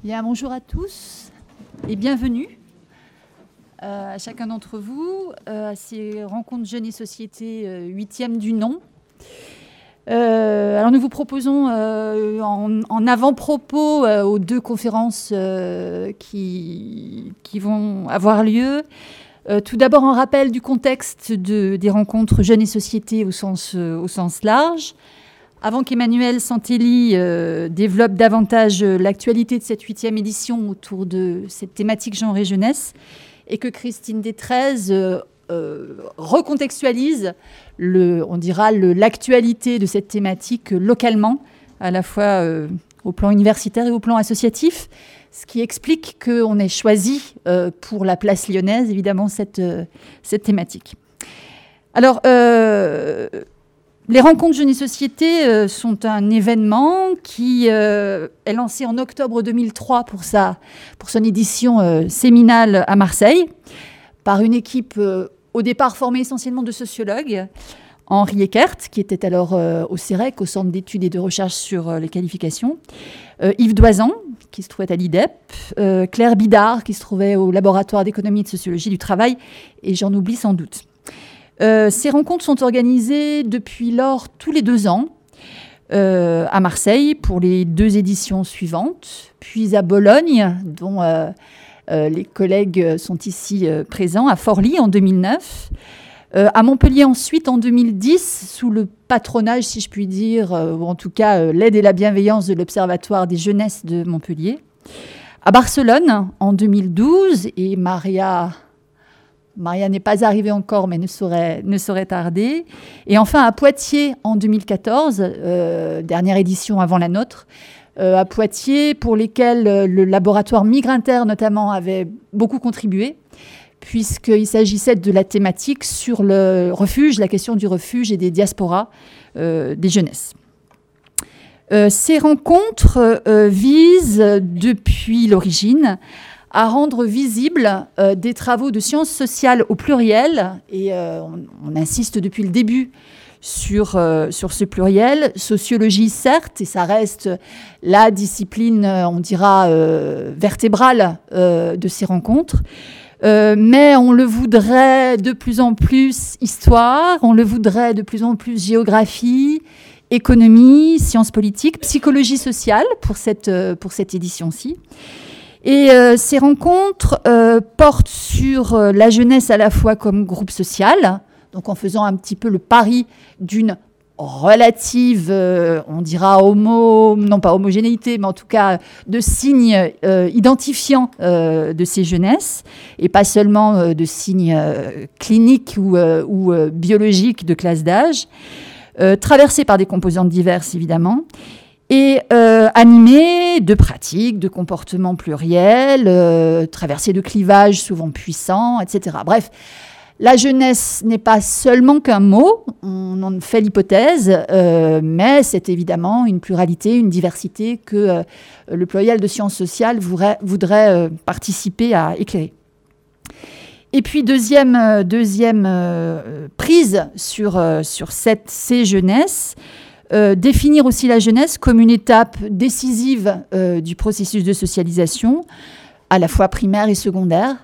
Bien, bonjour à tous et bienvenue à chacun d'entre vous à ces rencontres Jeunes et Société 8e du nom. Alors nous vous proposons en avant-propos aux deux conférences qui vont avoir lieu. Tout d'abord un rappel du contexte des rencontres Jeunes et Société au sens large. Avant qu'Emmanuel Santelli développe davantage l'actualité de cette 8e édition autour de cette thématique genre et jeunesse, et que Christine Détraize recontextualise l'actualité de cette thématique localement, à la fois au plan universitaire et au plan associatif, ce qui explique qu'on ait choisi pour la place lyonnaise, évidemment, cette thématique. Alors, les rencontres Jeunes et Société sont un événement qui est lancé en octobre 2003 pour son édition séminale à Marseille, par une équipe au départ formée essentiellement de sociologues, Henri Eckert, qui était alors au CEREC, au Centre d'études et de recherche sur les qualifications, Yves Doizan, qui se trouvait à l'IDEP, Claire Bidard, qui se trouvait au laboratoire d'économie et de sociologie du travail, et j'en oublie sans doute. Ces rencontres sont organisées depuis lors tous les 2 ans à Marseille pour les 2 éditions suivantes, puis à Bologne, dont les collègues sont ici présents, à Forlì en 2009, à Montpellier ensuite en 2010, sous le patronage, si je puis dire, ou en tout cas l'aide et la bienveillance de l'Observatoire des jeunesses de Montpellier, à Barcelone en 2012, et Maria n'est pas arrivée encore, mais ne saurait tarder. Et enfin, à Poitiers, en 2014, dernière édition avant la nôtre, à Poitiers, pour lesquels le laboratoire Migrinter, notamment, avait beaucoup contribué, puisqu'il s'agissait de la thématique sur le refuge, la question du refuge et des diasporas des jeunesses. Ces rencontres visent, depuis l'origine, à rendre visibles des travaux de sciences sociales au pluriel, et on insiste depuis le début sur ce pluriel, sociologie certes, et ça reste la discipline, on dira, vertébrale de ces rencontres, mais on le voudrait de plus en plus histoire, on le voudrait de plus en plus géographie, économie, sciences politiques, psychologie sociale pour cette édition-ci. Et ces rencontres portent sur la jeunesse à la fois comme groupe social, donc en faisant un petit peu le pari d'une relative, on dira non pas homogénéité, mais en tout cas de signes identifiants de ces jeunesses, et pas seulement de signes cliniques ou biologiques de classe d'âge, traversés par des composantes diverses évidemment, et animé de pratiques, de comportements pluriels, traversé de clivages souvent puissants, etc. Bref, la jeunesse n'est pas seulement qu'un mot, on en fait l'hypothèse, mais c'est évidemment une pluralité, une diversité que le pluriel de sciences sociales voudrait participer à éclairer. Et puis deuxième prise sur ces jeunesses, définir aussi la jeunesse comme une étape décisive du processus de socialisation, à la fois primaire et secondaire,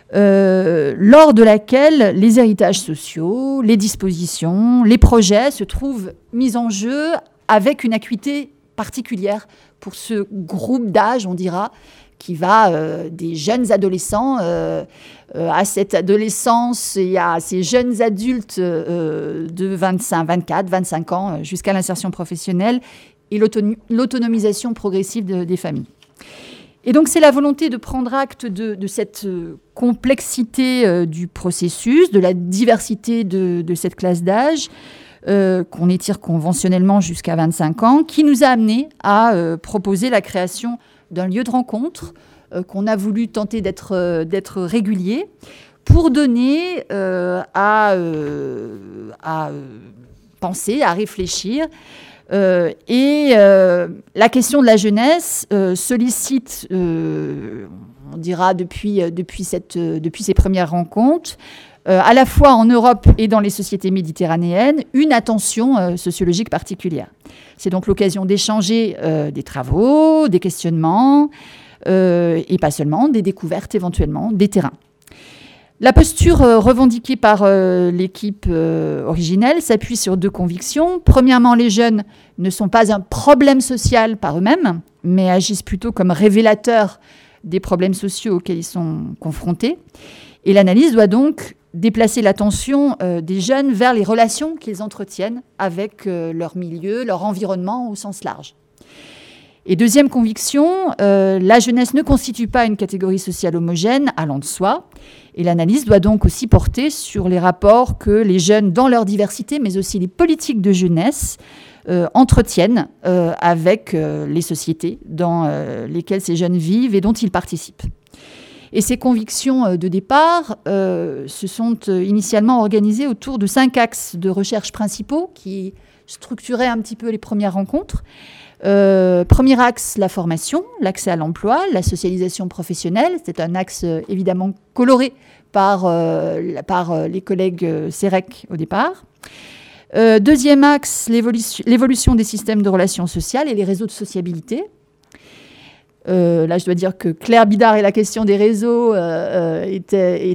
lors de laquelle les héritages sociaux, les dispositions, les projets se trouvent mis en jeu avec une acuité particulière pour ce groupe d'âge, on dira, qui va des jeunes adolescents à cette adolescence et à ces jeunes adultes de 24, 25 ans jusqu'à l'insertion professionnelle et l'autonomisation progressive des familles. Et donc c'est la volonté de prendre acte de cette complexité du processus, de la diversité de cette classe d'âge, qu'on étire conventionnellement jusqu'à 25 ans, qui nous a amené à proposer la création d'un lieu de rencontre qu'on a voulu tenter d'être régulier pour donner à penser, à réfléchir. Et la question de la jeunesse sollicite, on dira depuis ces premières rencontres, à la fois en Europe et dans les sociétés méditerranéennes, une attention sociologique particulière. C'est donc l'occasion d'échanger des travaux, des questionnements, et pas seulement, des découvertes éventuellement, des terrains. La posture revendiquée par l'équipe originelle s'appuie sur 2 convictions. Premièrement, les jeunes ne sont pas un problème social par eux-mêmes, mais agissent plutôt comme révélateurs des problèmes sociaux auxquels ils sont confrontés. Et l'analyse doit donc déplacer l'attention des jeunes vers les relations qu'ils entretiennent avec leur milieu, leur environnement au sens large. Et deuxième conviction, la jeunesse ne constitue pas une catégorie sociale homogène allant de soi. Et l'analyse doit donc aussi porter sur les rapports que les jeunes, dans leur diversité, mais aussi les politiques de jeunesse, entretiennent avec les sociétés dans lesquelles ces jeunes vivent et dont ils participent. Et ces convictions de départ se sont initialement organisées autour de 5 axes de recherche principaux qui structuraient un petit peu les premières rencontres. Premier axe, la formation, l'accès à l'emploi, la socialisation professionnelle. C'est un axe évidemment coloré par les collègues CEREC au départ. Deuxième axe, l'évolution des systèmes de relations sociales et les réseaux de sociabilité. Là, je dois dire que Claire Bidard et la question des réseaux était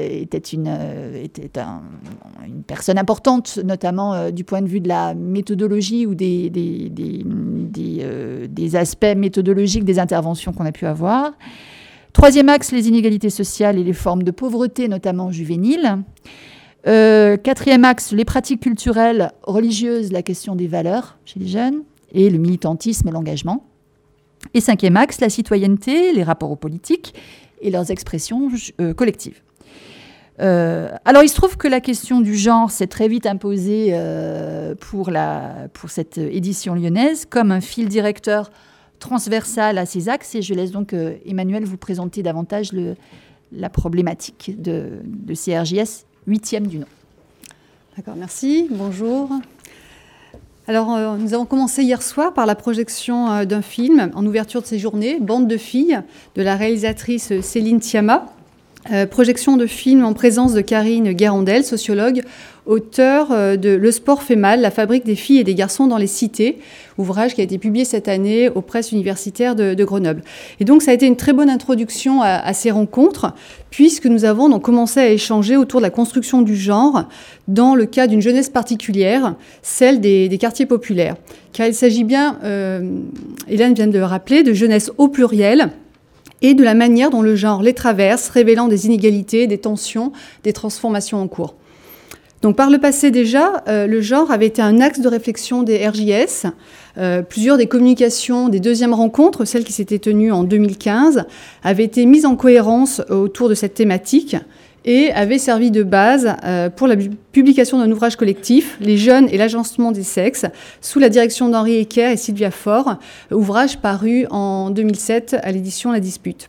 une personne importante, notamment du point de vue de la méthodologie ou des aspects méthodologiques des interventions qu'on a pu avoir. Troisième axe, les inégalités sociales et les formes de pauvreté, notamment juvéniles. Quatrième axe, les pratiques culturelles, religieuses, la question des valeurs chez les jeunes, et le militantisme et l'engagement. Et cinquième axe, la citoyenneté, les rapports aux politiques et leurs expressions collectives. Alors, il se trouve que la question du genre s'est très vite imposée pour cette édition lyonnaise comme un fil directeur transversal à ces axes. Et je laisse donc Emmanuel vous présenter davantage la problématique de CRJS 8e du nom. D'accord, merci. Bonjour. Alors, nous avons commencé hier soir par la projection d'un film en ouverture de ces journées, Bande de filles, de la réalisatrice Céline Sciamma. Projection de film en présence de Karine Guérandel, sociologue, auteure de Le sport fait mal, la fabrique des filles et des garçons dans les cités, ouvrage qui a été publié cette année aux presses universitaires de Grenoble. Et donc, ça a été une très bonne introduction à ces rencontres, puisque nous avons donc commencé à échanger autour de la construction du genre dans le cas d'une jeunesse particulière, celle des quartiers populaires. Car il s'agit bien, Hélène vient de le rappeler, de jeunesse au pluriel, et de la manière dont le genre les traverse, révélant des inégalités, des tensions, des transformations en cours. Donc, par le passé déjà, le genre avait été un axe de réflexion des RJS. Plusieurs des communications des deuxièmes rencontres, celles qui s'étaient tenues en 2015, avaient été mises en cohérence autour de cette thématique et avaient servi de base pour la publication d'un ouvrage collectif, Les jeunes et l'agencement des sexes, sous la direction d'Henri Ecker et Sylvia Faure, ouvrage paru en 2007 à l'édition La Dispute.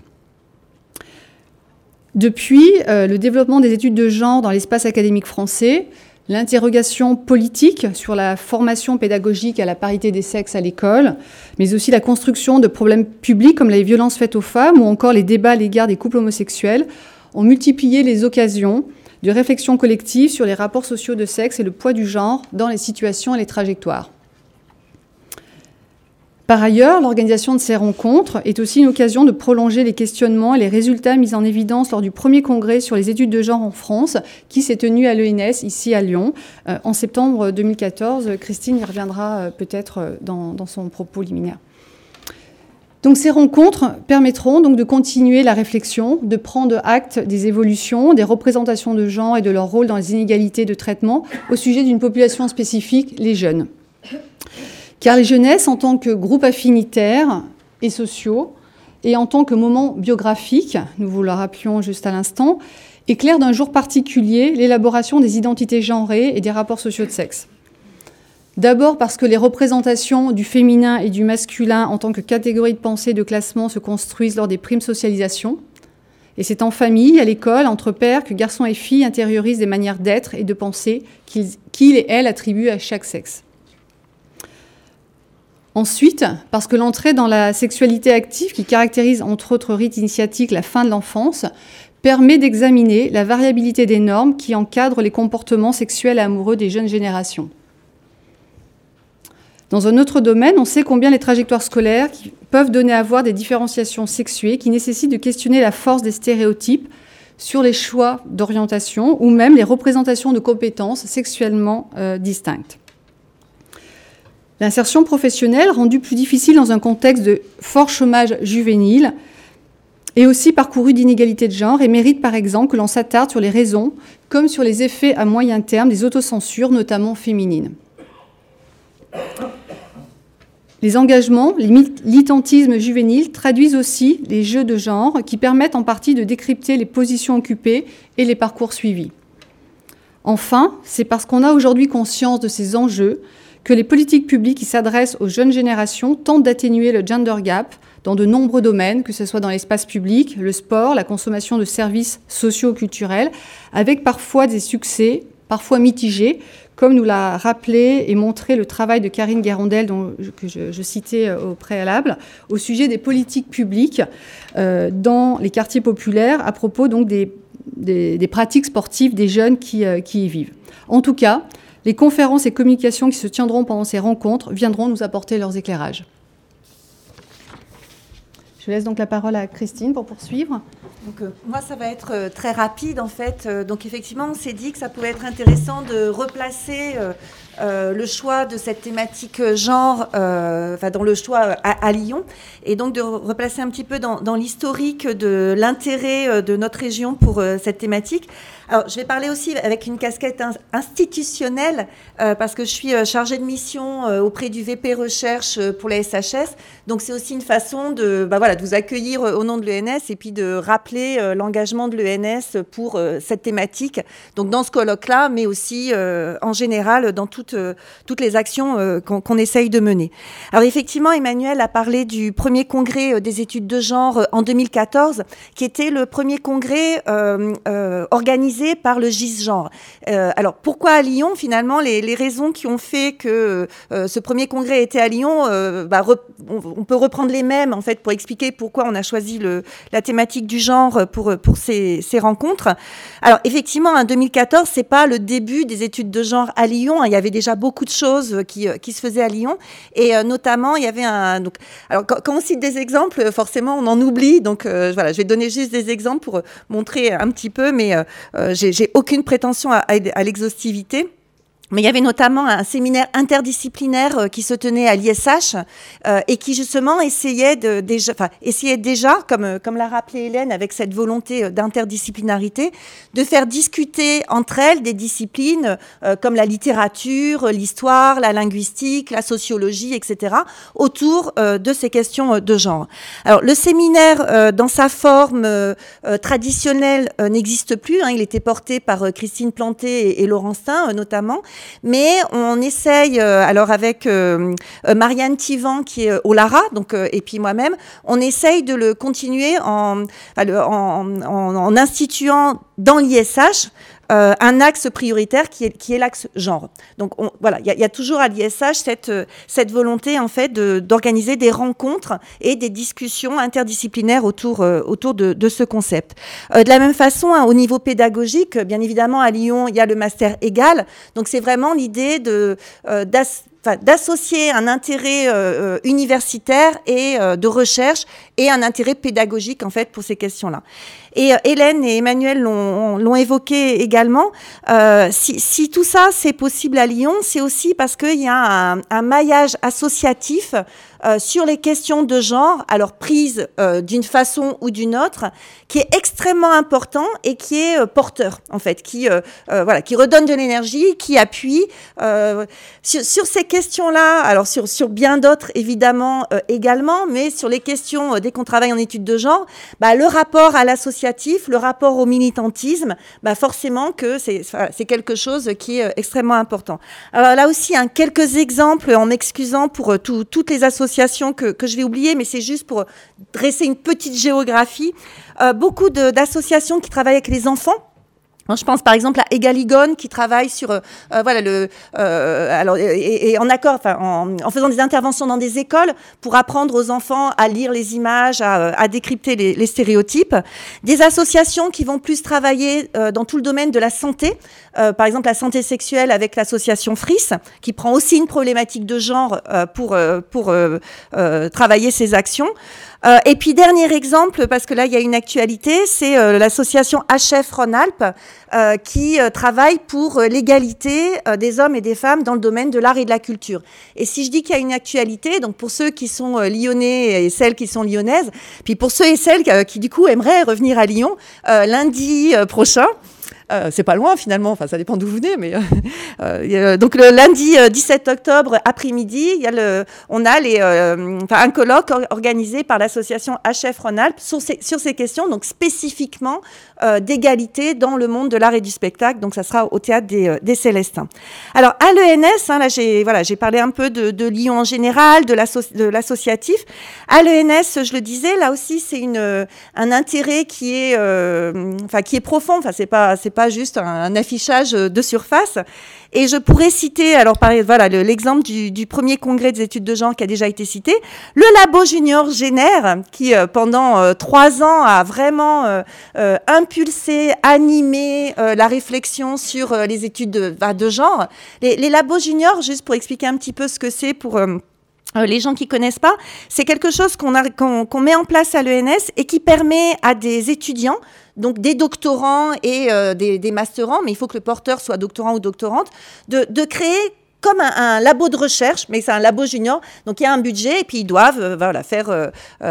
Depuis, le développement des études de genre dans l'espace académique français, l'interrogation politique sur la formation pédagogique à la parité des sexes à l'école, mais aussi la construction de problèmes publics comme les violences faites aux femmes ou encore les débats à l'égard des couples homosexuels, ont multiplié les occasions de réflexion collective sur les rapports sociaux de sexe et le poids du genre dans les situations et les trajectoires. Par ailleurs, l'organisation de ces rencontres est aussi une occasion de prolonger les questionnements et les résultats mis en évidence lors du premier congrès sur les études de genre en France, qui s'est tenu à l'ENS, ici à Lyon, en septembre 2014. Christine y reviendra peut-être dans son propos liminaire. Donc, ces rencontres permettront donc de continuer la réflexion, de prendre acte des évolutions, des représentations de genre et de leur rôle dans les inégalités de traitement au sujet d'une population spécifique, les jeunes. Car les jeunesses, en tant que groupe affinitaire et sociaux, et en tant que moment biographique, nous vous le rappelions juste à l'instant, éclairent d'un jour particulier l'élaboration des identités genrées et des rapports sociaux de sexe. D'abord parce que les représentations du féminin et du masculin en tant que catégorie de pensée et de classement se construisent lors des primes socialisations. Et c'est en famille, à l'école, entre pairs, que garçons et filles intériorisent des manières d'être et de penser qu'ils et elles attribuent à chaque sexe. Ensuite, parce que l'entrée dans la sexualité active, qui caractérise entre autres rites initiatiques la fin de l'enfance, permet d'examiner la variabilité des normes qui encadrent les comportements sexuels et amoureux des jeunes générations. Dans un autre domaine, on sait combien les trajectoires scolaires peuvent donner à voir des différenciations sexuées qui nécessitent de questionner la force des stéréotypes sur les choix d'orientation ou même les représentations de compétences sexuellement distinctes. L'insertion professionnelle, rendue plus difficile dans un contexte de fort chômage juvénile, est aussi parcourue d'inégalités de genre et mérite par exemple que l'on s'attarde sur les raisons comme sur les effets à moyen terme des autocensures, notamment féminines. Les engagements, les militantismes juvéniles traduisent aussi les jeux de genre qui permettent en partie de décrypter les positions occupées et les parcours suivis. Enfin, c'est parce qu'on a aujourd'hui conscience de ces enjeux que les politiques publiques qui s'adressent aux jeunes générations tentent d'atténuer le gender gap dans de nombreux domaines, que ce soit dans l'espace public, le sport, la consommation de services socio-culturels, avec parfois des succès, parfois mitigés, comme nous l'a rappelé et montré le travail de Karine Guérondel, que je citais au préalable, au sujet des politiques publiques dans les quartiers populaires, à propos donc des pratiques sportives des jeunes qui y vivent. En tout cas, les conférences et communications qui se tiendront pendant ces rencontres viendront nous apporter leurs éclairages. Je laisse donc la parole à Christine pour poursuivre. Donc, moi, ça va être très rapide, en fait. Donc, effectivement, on s'est dit que ça pouvait être intéressant de replacer le choix de cette thématique genre, dans le choix à Lyon, et donc de replacer un petit peu dans l'historique de l'intérêt de notre région pour cette thématique. Alors, je vais parler aussi avec une casquette institutionnelle, parce que je suis chargée de mission auprès du VP Recherche pour la SHS. Donc, c'est aussi une façon de vous accueillir au nom de l'ENS et puis de rappeler l'engagement de l'ENS pour cette thématique. Donc, dans ce colloque-là, mais aussi en général dans toutes les actions qu'on essaye de mener. Alors, effectivement, Emmanuel a parlé du premier congrès des études de genre en 2014, qui était le premier congrès organisé par le GIS Genre. Alors, pourquoi à Lyon, finalement, les raisons qui ont fait que ce premier congrès était à Lyon, on peut reprendre les mêmes, en fait, pour expliquer pourquoi on a choisi la thématique du genre pour ces rencontres. Alors, effectivement, en 2014, c'est pas le début des études de genre à Lyon. Il y avait déjà beaucoup de choses qui se faisaient à Lyon. Et notamment, il y avait alors, quand on cite des exemples, forcément, on en oublie. Donc, je vais donner juste des exemples pour montrer un petit peu, mais j'ai aucune prétention à l'exhaustivité. Mais il y avait notamment un séminaire interdisciplinaire qui se tenait à l'ISH et qui justement essayait déjà, comme l'a rappelé Hélène, avec cette volonté d'interdisciplinarité, de faire discuter entre elles des disciplines comme la littérature, l'histoire, la linguistique, la sociologie, etc., autour de ces questions de genre. Alors, le séminaire, dans sa forme traditionnelle, n'existe plus. Il était porté par Christine Planté et Laurentin, notamment. Mais on essaye, alors avec Marianne Thivan qui est au Lara, et puis moi-même, on essaye de le continuer en instituant dans l'ISH un axe prioritaire qui est l'axe genre. Donc il y a toujours à l'ISH cette volonté en fait d'organiser des rencontres et des discussions interdisciplinaires autour de ce concept. De la même façon, au niveau pédagogique, bien évidemment à Lyon, il y a le master égal. Donc c'est vraiment l'idée d'associer un intérêt universitaire et de recherche et un intérêt pédagogique en fait pour ces questions-là. Et Hélène et Emmanuel l'ont évoqué également. Si tout ça c'est possible à Lyon, c'est aussi parce qu'il y a un maillage associatif sur les questions de genre, alors prises d'une façon ou d'une autre, qui est extrêmement important et qui est porteur en fait, qui redonne de l'énergie, qui appuie sur ces questions-là. Alors sur bien d'autres évidemment également, mais sur les questions dès qu'on travaille en études de genre, le rapport à l'associatif, le rapport au militantisme, forcément que c'est quelque chose qui est extrêmement important. Alors là aussi, quelques exemples en m'excusant pour toutes les associations que je vais oublier, mais c'est juste pour dresser une petite géographie. Beaucoup d'associations qui travaillent avec les enfants. Je pense par exemple à Égaligon qui travaille sur en faisant des interventions dans des écoles pour apprendre aux enfants à lire les images, à décrypter les stéréotypes. Des associations qui vont plus travailler dans tout le domaine de la santé, par exemple la santé sexuelle avec l'association FRIS, qui prend aussi une problématique de genre pour travailler ses actions. Et puis dernier exemple, parce que là il y a une actualité, c'est l'association HF Rhône-Alpes qui travaille pour l'égalité des hommes et des femmes dans le domaine de l'art et de la culture. Et si je dis qu'il y a une actualité, donc pour ceux qui sont lyonnais et celles qui sont lyonnaises, puis pour ceux et celles qui du coup aimeraient revenir à Lyon, lundi prochain, c'est pas loin finalement, enfin ça dépend d'où vous venez, mais donc le lundi 17 octobre après-midi, on a un colloque organisé par l'association HF Rhône-Alpes sur ces questions, donc spécifiquement d'égalité dans le monde de l'art et du spectacle. Donc ça sera au théâtre des Célestins. Alors à l'ENS, là j'ai parlé un peu de Lyon en général, de l'associatif. À l'ENS, je le disais, là aussi c'est un intérêt qui est profond. Enfin c'est pas juste un affichage de surface. Et je pourrais citer, alors l'exemple du premier congrès des études de genre qui a déjà été cité, le Labo Junior Génère, qui pendant 3 ans a vraiment impulsé, animé la réflexion sur les études de genre. Les labos juniors, juste pour expliquer un petit peu ce que c'est pour les gens qui connaissent pas, c'est quelque chose qu'on met en place à l'ENS et qui permet à des étudiants, donc des doctorants et des masterants, mais il faut que le porteur soit doctorant ou doctorante, de créer comme un labo de recherche, mais c'est un labo junior, donc il y a un budget et puis ils doivent faire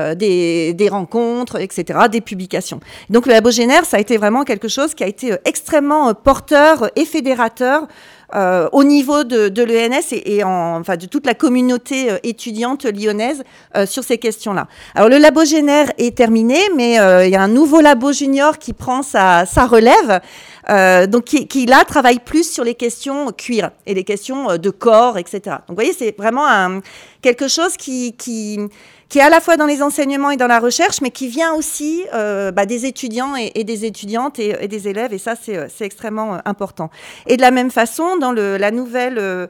des rencontres, etc., des publications. Donc le Labo Génère, ça a été vraiment quelque chose qui a été extrêmement porteur et fédérateur au niveau de l'ENS et de toute la communauté étudiante lyonnaise sur ces questions-là. Alors le Labo Génère est terminé, mais il y a un nouveau Labo Junior qui prend sa relève, donc qui là travaille plus sur les questions queer et les questions de corps, etc. Donc vous voyez, c'est vraiment quelque chose qui est à la fois dans les enseignements et dans la recherche, mais qui vient aussi des étudiants et des étudiantes et des élèves, et ça, c'est extrêmement important. Et de la même façon, dans la nouvelle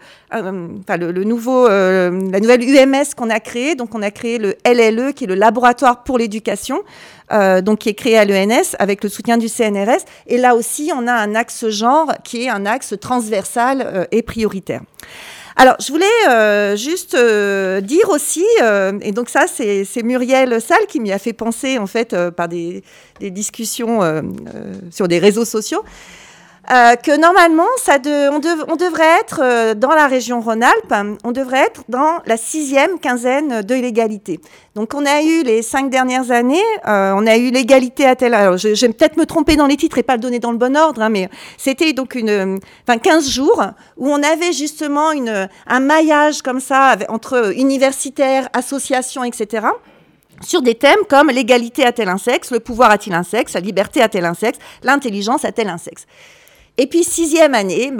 UMS qu'on a créée, donc on a créé le LLE, qui est le Laboratoire pour l'éducation, donc qui est créé à l'ENS avec le soutien du CNRS, et là aussi, on a un axe genre qui est un axe transversal et prioritaire. Alors, je voulais juste dire aussi, et donc ça, c'est Muriel Salle qui m'y a fait penser, en fait, par des discussions sur des réseaux sociaux, que normalement, on devrait être dans la région Rhône-Alpes, on devrait être dans la 6e quinzaine de l'égalité. Donc, on a eu les 5 dernières années, on a eu l'égalité à tel... Alors, je vais peut-être me tromper dans les titres et pas le donner dans le bon ordre, mais c'était donc 15 jours où on avait justement un maillage comme ça entre universitaires, associations, etc., sur des thèmes comme l'égalité a-t-elle un sexe, le pouvoir a-t-il un sexe, la liberté a-t-elle un sexe, l'intelligence a-t-elle un sexe. Et puis, 6e année,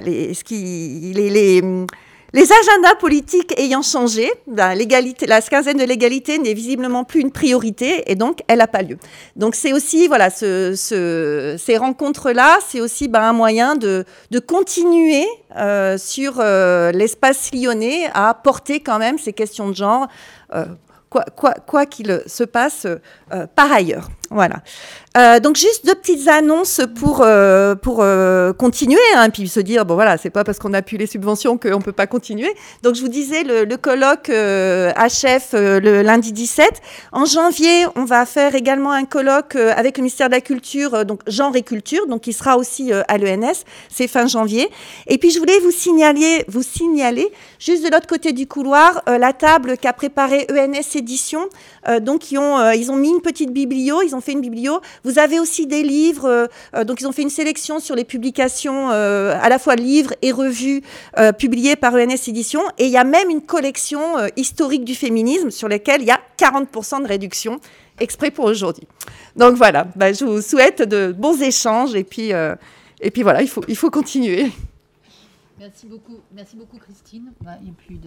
les agendas politiques ayant changé, la quinzaine de l'égalité n'est visiblement plus une priorité et donc elle n'a pas lieu. Donc c'est aussi, ces rencontres-là, c'est aussi un moyen de continuer sur l'espace lyonnais à porter quand même ces questions de genre, quoi qu'il se passe par ailleurs. Voilà. Donc juste 2 petites annonces pour continuer, puis se dire c'est pas parce qu'on a plus les subventions qu'on peut pas continuer. Donc je vous disais le colloque HF le lundi 17. En janvier, on va faire également un colloque avec le ministère de la Culture, donc genre et culture, donc qui sera aussi à l'ENS. C'est fin janvier. Et puis je voulais vous signaler juste de l'autre côté du couloir la table qu'a préparée ENS Éditions. Donc ils ont mis une petite biblio, ils ont fait une biblio. Vous avez aussi des livres, donc ils ont fait une sélection sur les publications, à la fois livres et revues publiées par ENS Éditions. Et il y a même une collection historique du féminisme sur laquelle il y a 40% de réduction, exprès pour aujourd'hui. Donc voilà, je vous souhaite de bons échanges et puis voilà, il faut continuer. Merci beaucoup Christine. Il n'y a plus de...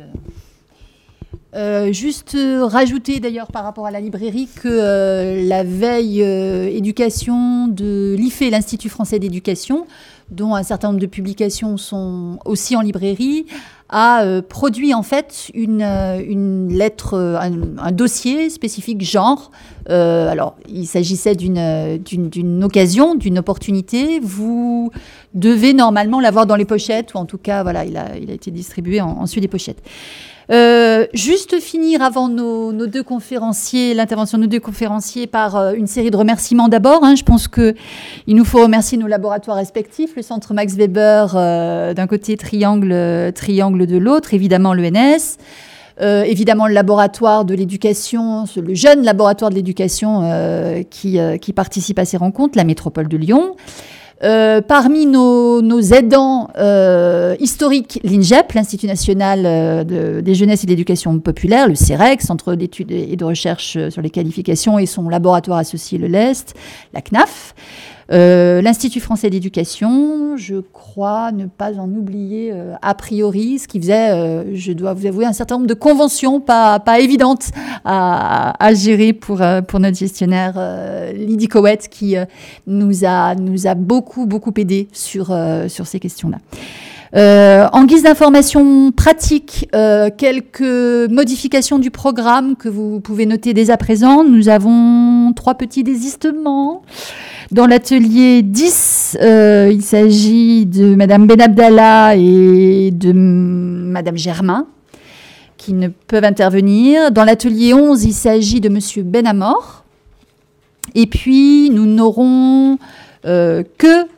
Juste rajouter d'ailleurs par rapport à la librairie que la veille éducation de l'IFE, l'Institut français d'éducation, dont un certain nombre de publications sont aussi en librairie, a produit en fait une lettre, un dossier spécifique genre. Alors, il s'agissait d'une occasion, d'une opportunité. Vous devez normalement l'avoir dans les pochettes, ou en tout cas, voilà, il a été distribué ensuite des pochettes. Juste finir avant nos deux conférenciers, l'intervention de nos deux conférenciers, par une série de remerciements d'abord. Je pense qu'il nous faut remercier nos laboratoires respectifs, le centre Max Weber d'un côté, Triangle de l'autre, évidemment l'ENS, évidemment le laboratoire de l'éducation, le jeune laboratoire de l'éducation qui participe à ces rencontres, la métropole de Lyon. Parmi nos aidants historiques, l'INJEP, l'Institut national des jeunesses et de l'éducation populaire, le CEREC, Centre d'études et de recherche sur les qualifications, et son laboratoire associé, le LEST, la CNAF, l'Institut français d'éducation, je crois ne pas en oublier a priori, ce qui faisait, je dois vous avouer, un certain nombre de conventions pas évidentes à gérer pour notre gestionnaire Lydie Cowett, qui nous a beaucoup aidé sur ces questions-là. En guise d'information pratique, quelques modifications du programme que vous pouvez noter dès à présent. Nous avons 3 petits désistements. Dans l'atelier 10, il s'agit de Madame Benabdallah et de Madame Germain qui ne peuvent intervenir. Dans l'atelier 11, il s'agit de Monsieur Benamor. Et puis, nous n'aurons que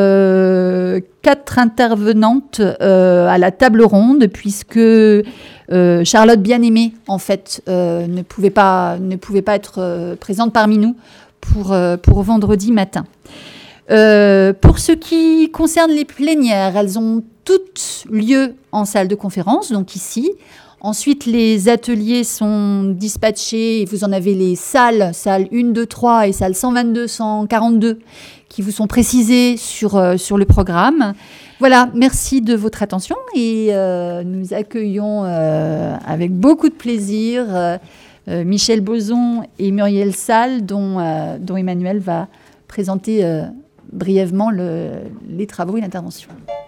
4 intervenantes à la table ronde, puisque Charlotte Bien-Aimée, en fait, ne pouvait pas être présente parmi nous pour vendredi matin. Pour ce qui concerne les plénières, elles ont toutes lieu en salle de conférence, donc ici. Ensuite, les ateliers sont dispatchés, et vous en avez les salles 1, 2, 3 et salles 122, 142, qui vous sont précisées sur le programme. Voilà, merci de votre attention, et nous accueillons avec beaucoup de plaisir Michel Boson et Muriel Salle, dont Emmanuel va présenter brièvement les travaux et l'intervention.